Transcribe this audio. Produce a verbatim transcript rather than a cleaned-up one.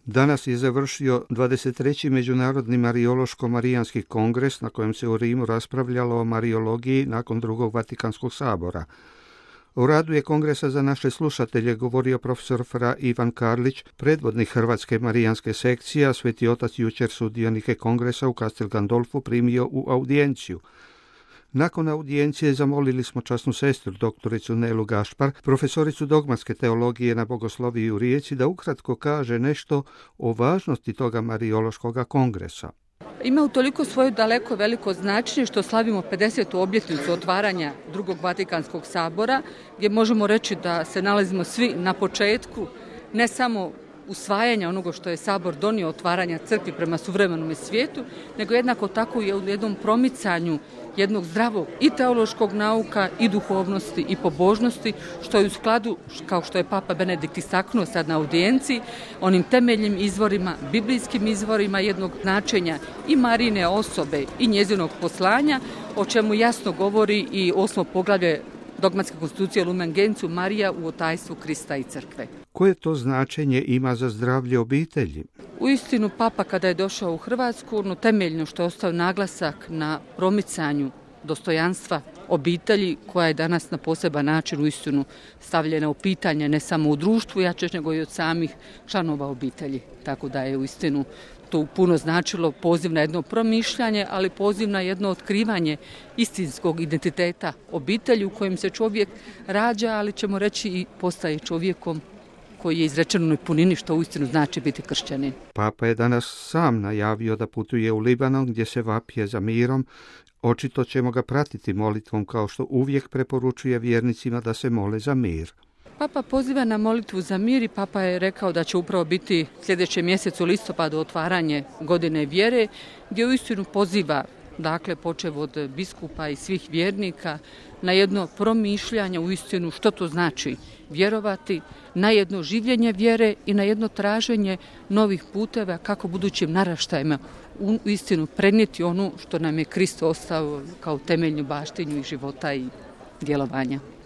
Danas je završio dvadeset treći Međunarodni marijološko-marijanski kongres na kojem se u Rimu raspravljalo o marijologiji nakon drugog Vatikanskog sabora. U radu je kongresa za naše slušatelje govorio profesor Fra Ivan Karlić, predvodnik Hrvatske marijanske sekcije, a Sveti Otac jučer sudionike kongresa u Castel Gandolfu primio u audijenciju. Nakon audijencije zamolili smo časnu sestru, doktoricu Nelu Gašpar, profesoricu dogmatske teologije na Bogosloviji u Rijeci, da ukratko kaže nešto o važnosti toga marijološkog kongresa. Ima u toliko svoje daleko veliko značenje što slavimo pedesetu obljetnicu otvaranja drugog Vatikanskog sabora, gdje možemo reći da se nalazimo svi na početku, ne samo usvajanja onoga što je Sabor donio, otvaranja crkvi prema suvremenom svijetu, nego jednako tako i u jednom promicanju jednog zdravog i teološkog nauka i duhovnosti i pobožnosti, što je u skladu, kao što je Papa Benedikt istaknuo sad na audijenciji, onim temeljnim izvorima, biblijskim izvorima jednog značenja i Marijine osobe i njezinog poslanja, o čemu jasno govori i osmo poglavlje dogmatske konstitucije Lumen Gentium, Marija u otajstvu Krista i crkve. Koje to značenje ima za zdravlje obitelji? Uistinu, Papa kada je došao u Hrvatsku, no temeljno što je ostao naglasak na promicanju dostojanstva obitelji, koja je danas na poseban način uistinu stavljena u pitanje ne samo u društvu jače, nego i od samih članova obitelji. Tako da je uistinu to puno značilo poziv na jedno promišljanje, ali poziv na jedno otkrivanje istinskog identiteta obitelji u kojem se čovjek rađa, ali ćemo reći i postaje čovjekom koji je izrečen u punini, što uistinu znači biti kršćanin. Papa je danas sam najavio da putuje u Libanon gdje se vapije za mirom. Očito ćemo ga pratiti molitvom, kao što uvijek preporučuje vjernicima da se mole za mir. Papa poziva na molitvu za mir i Papa je rekao da će upravo biti sljedećem mjesecu listopadu otvaranje godine vjere, gdje uistinu poziva, dakle počev od biskupa i svih vjernika, na jedno promišljanje uistinu što to znači vjerovati, na jedno življenje vjere i na jedno traženje novih puteva kako budućim naraštajima uistinu prenijeti ono što nam je Krist ostao kao temeljnu baštinju i života i djelovanja.